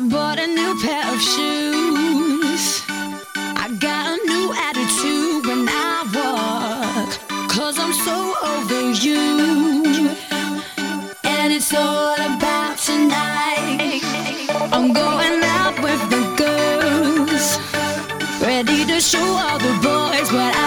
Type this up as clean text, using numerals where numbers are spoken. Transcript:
bought a new pair of shoes. I got a new attitude when I walk, 'cause I'm so over you. And it's all about tonight. I'm going out with the girls, ready to show all the boys what